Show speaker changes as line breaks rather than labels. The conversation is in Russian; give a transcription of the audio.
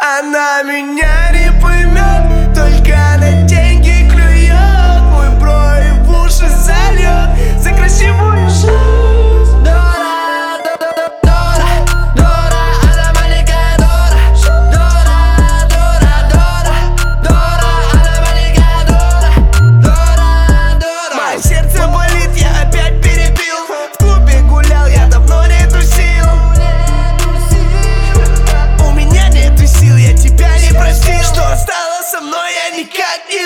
Она меня не поймет, только на деньги клюет. Мой бро и в уши зальет за красивую жизнь. Дора, Дора, Дора, она маленькая Дора. Дора, Дора, Дора, Дора, она маленькая Дора. Дора, Дора. Мое сердце болит, я опять перепил. В клубе гулял, я давно не тусил. У меня нету сил, я тебя не простил. Что стало со мной, я никак не